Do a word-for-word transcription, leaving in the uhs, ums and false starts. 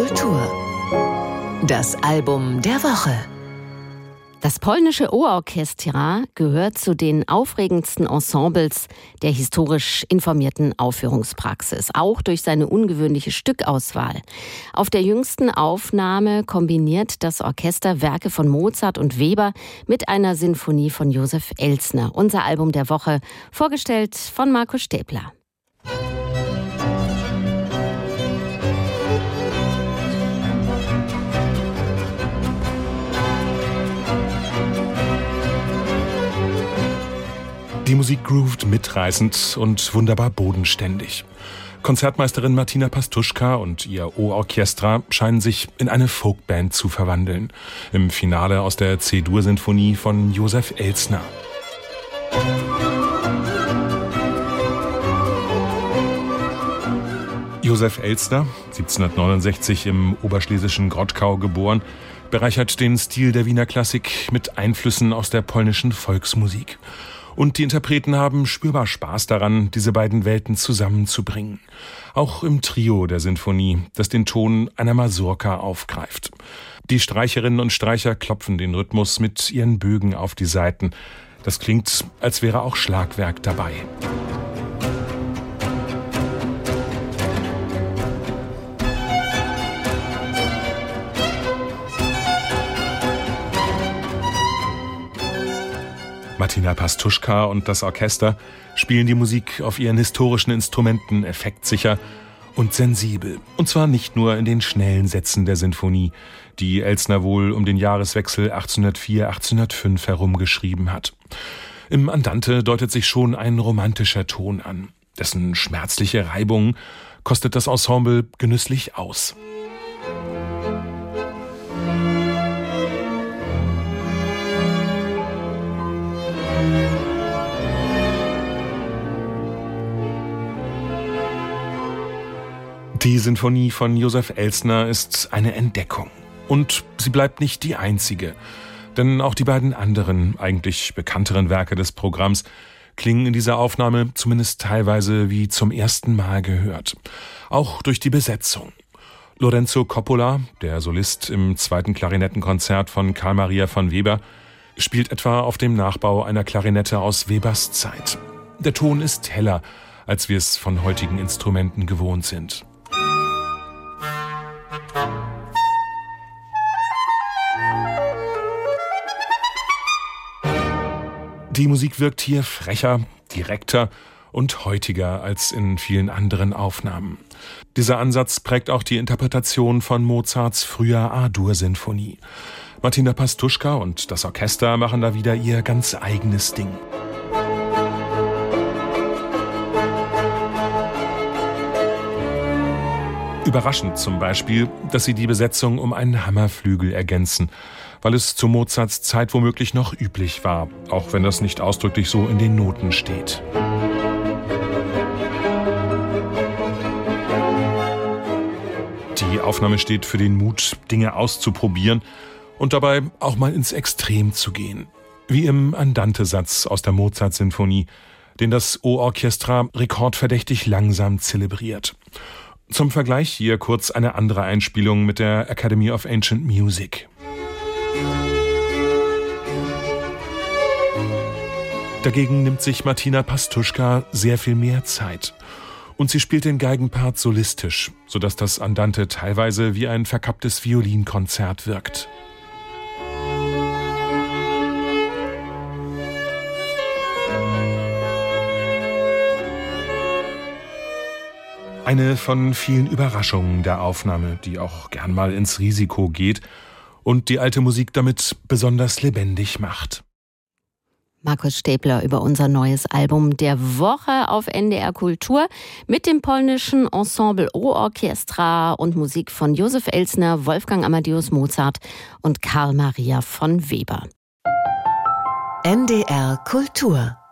Kultur. Das Album der Woche. Das polnische O-Orchestra gehört zu den aufregendsten Ensembles der historisch informierten Aufführungspraxis, auch durch seine ungewöhnliche Stückauswahl. Auf der jüngsten Aufnahme kombiniert das Orchester Werke von Mozart und Weber mit einer Sinfonie von Josef Elsner. Unser Album der Woche, vorgestellt von Markus Stäbler. Die Musik groovt mitreißend und wunderbar bodenständig. Konzertmeisterin Martina Pastuszka und ihr O-Orchestra scheinen sich in eine Folkband zu verwandeln. Im Finale aus der C-Dur-Sinfonie von Josef Elsner. Josef Elsner, siebzehnhundertneunundsechzig im oberschlesischen Grodkau geboren, bereichert den Stil der Wiener Klassik mit Einflüssen aus der polnischen Volksmusik. Und die Interpreten haben spürbar Spaß daran, diese beiden Welten zusammenzubringen. Auch im Trio der Sinfonie, das den Ton einer Masurka aufgreift. Die Streicherinnen und Streicher klopfen den Rhythmus mit ihren Bögen auf die Saiten. Das klingt, als wäre auch Schlagwerk dabei. Martina Pastuszka und das Orchester spielen die Musik auf ihren historischen Instrumenten effektsicher und sensibel. Und zwar nicht nur in den schnellen Sätzen der Sinfonie, die Elsner wohl um den Jahreswechsel achtzehnhundertvier achtzehnhundertfünf herum geschrieben hat. Im Andante deutet sich schon ein romantischer Ton an. Dessen schmerzliche Reibung kostet das Ensemble genüsslich aus. Die Sinfonie von Josef Elsner ist eine Entdeckung. Und sie bleibt nicht die einzige. Denn auch die beiden anderen, eigentlich bekannteren Werke des Programms klingen in dieser Aufnahme zumindest teilweise wie zum ersten Mal gehört. Auch durch die Besetzung. Lorenzo Coppola, der Solist im zweiten Klarinettenkonzert von Carl Maria von Weber, spielt etwa auf dem Nachbau einer Klarinette aus Webers Zeit. Der Ton ist heller, als wir es von heutigen Instrumenten gewohnt sind. Die Musik wirkt hier frecher, direkter und heutiger als in vielen anderen Aufnahmen. Dieser Ansatz prägt auch die Interpretation von Mozarts früher A-Dur-Sinfonie. Martina Pastuszka und das Orchester machen da wieder ihr ganz eigenes Ding. Überraschend zum Beispiel, dass sie die Besetzung um einen Hammerflügel ergänzen, weil es zu Mozarts Zeit womöglich noch üblich war, auch wenn das nicht ausdrücklich so in den Noten steht. Die Aufnahme steht für den Mut, Dinge auszuprobieren und dabei auch mal ins Extrem zu gehen. Wie im Andante-Satz aus der Mozart-Sinfonie, den das O-Orchestra rekordverdächtig langsam zelebriert. Zum Vergleich hier kurz eine andere Einspielung mit der Academy of Ancient Music. Dagegen nimmt sich Martina Pastuszka sehr viel mehr Zeit. Und sie spielt den Geigenpart solistisch, sodass das Andante teilweise wie ein verkapptes Violinkonzert wirkt. Eine von vielen Überraschungen der Aufnahme, die auch gern mal ins Risiko geht und die alte Musik damit besonders lebendig macht. Markus Stäbler über unser neues Album der Woche auf N D R Kultur mit dem polnischen Ensemble O-Orchestra und Musik von Josef Elsner, Wolfgang Amadeus Mozart und Carl Maria von Weber. N D R Kultur